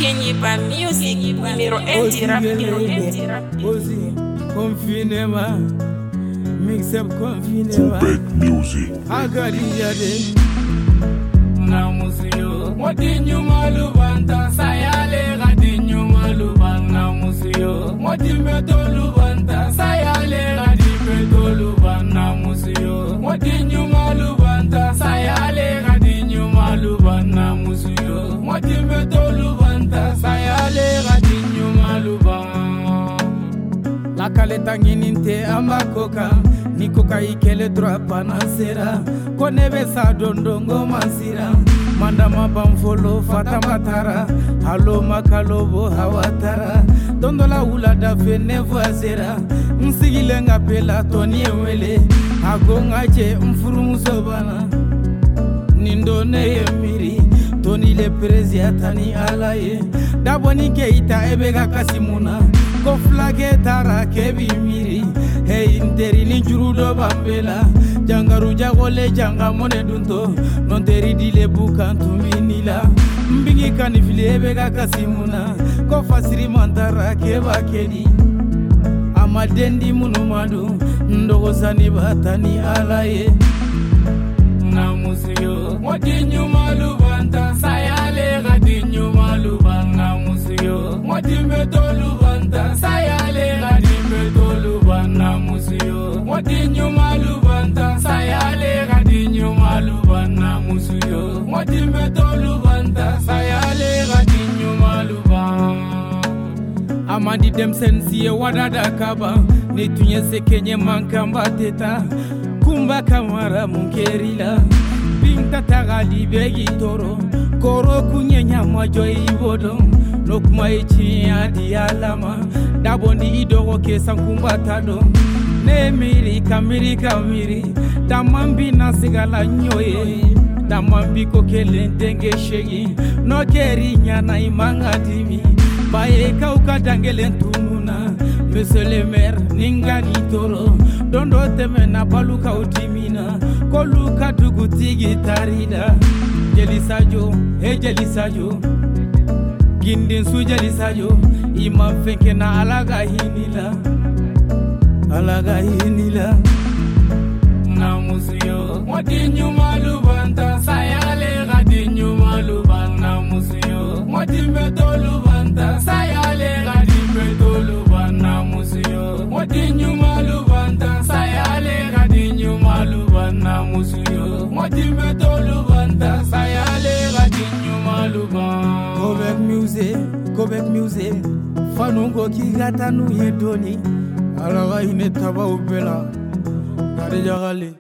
Kenyiba Music, numéro 1 du rap. Aussi, confinement, mix-up confinement. Kubek Music. Agadi yade. Namusiyo, Motinyu malubanta, sayale gadinyu malubana musiyo. Motimeto lubanta, sayale gadimeto lubana musiyo. Motinyu malubanta, sayale gadinyu malubana musiyo. Motimeto lubanta, sayale gadinyu malubana. La caleta ngininte amakoka, nikoka ikele droit panasera. Konebe sa dondongo masira, manda mabamfolo fatamatara. Halo makalobo hawatara, dondola ulada fene voisera. Nsigilenga pela toni ewele, agonga che mfurumuso bana. Nindone yemiri, toni le preziatani alaye. Daboni keita ebega kasimuna, ko flage tara kebi miri. Hey interi ni jurudo bambela, jangaru jagole janga mone dunto. Non teri dile bukan tuminila, mbingi kanifili ebega kasimuna. Ko fasiri mantara keba kedi, amadendi munumadu, ndogo sani batani alaye. Namusiyo, Motinyu malubanta, sayale gadinyu malubana musiyo. Motimeto lubanta, sayale gadimeto lubana musiyo. Motinyu malubanta, sayale gadinyu malubana musiyo. Motimeto lubanta, sayale gadinyu malubana. Amandi dem sensiye wadada kaba, netunye sekenye mankamba teta. Kumba kamara munkerila, binta tagali begi toro. Koro kunye nyama joy ibodo, nokuma ichi adi alama. Dabondi idogo kesa kumba tado. Ne miri kamiri, damambi nasigala nyoye. Damambi kokele ndenge shegi, no keri nyana imanga dimi. Baye kauka dangele tununa, monsieur le maire ningani toro. Dondo temena baluka utimina, koluka dugutigi tarida. Jelisajo, jelisajo, gindin su jelisajo. Imam fenke na alaga hinila. Namusiyo, Motinyu malubanta, sayale gadinyu malubana musiyo. Motimeto lubanta, sayale gadimeto lubana musiyo. Motinyu malubanta, sayale gadinyu malubana musiyo. Motimeto lubanta, sayale gadinyu malubana. Kubek music, fanungo kigata nu yedoni. Alaga hine taba ubela, kare jagale.